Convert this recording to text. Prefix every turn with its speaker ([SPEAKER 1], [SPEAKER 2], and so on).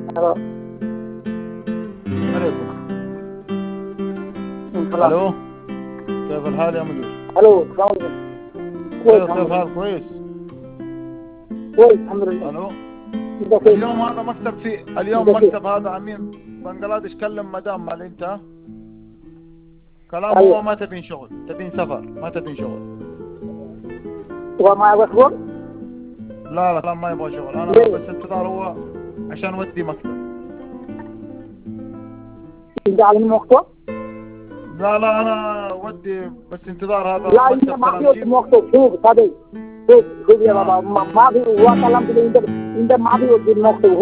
[SPEAKER 1] الو
[SPEAKER 2] عليكم.
[SPEAKER 1] السلام.
[SPEAKER 2] الو، كيف الحال يا مدير؟
[SPEAKER 1] الو السلام عليكم. كويس الحمد
[SPEAKER 2] كيف
[SPEAKER 1] لله.
[SPEAKER 2] حال؟ كويس.
[SPEAKER 1] كويس الحمد لله.
[SPEAKER 2] الو،
[SPEAKER 1] انت كيف؟
[SPEAKER 2] اليوم هذا مكتب اليوم
[SPEAKER 1] انت كيف؟
[SPEAKER 2] مكتب هذا عميل بنغلاديش كلم مدام مال انت كلام هو
[SPEAKER 1] ايوه
[SPEAKER 2] ما تبين شغل، تبين سفر، ما تبين شغل.
[SPEAKER 1] هو ما يبغى شغل؟
[SPEAKER 2] لا لا كلام ما يبغى شغل، انا
[SPEAKER 1] ليه؟
[SPEAKER 2] بس انتظار هو عشان ودي مكتب.
[SPEAKER 1] انت على المكتب؟
[SPEAKER 2] لا لا انا ودي بس انتظار هذا
[SPEAKER 1] لا انت
[SPEAKER 2] مكتب
[SPEAKER 1] ما
[SPEAKER 2] كلام
[SPEAKER 1] في
[SPEAKER 2] جيب.
[SPEAKER 1] مكتب. شوف صديق، شوف يا بابا
[SPEAKER 2] اه
[SPEAKER 1] ما في هو كلام كده. انت ما في المكتب.